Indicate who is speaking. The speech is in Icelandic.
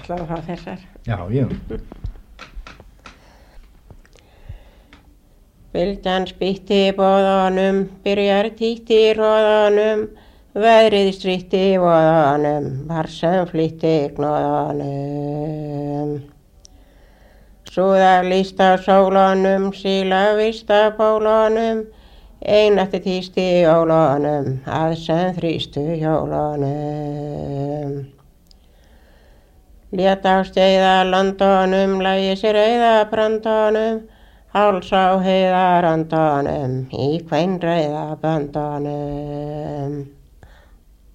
Speaker 1: ætla að fá þessar.
Speaker 2: Já, já.
Speaker 1: Bylgjan spýtti í boðanum, byrjar títt í hroðanum, veðrið strítti í voðanum, var sem flýtti í gnóðanum. Súðar líst á sólanum, síla vist á bólanum, einætti tíst í jólunum, að sem þrýstu hjólunum. Lét á steiða landunum, lægi sér eyða brandunum, háls á heiðarandunum, í kveinreiða bandunum.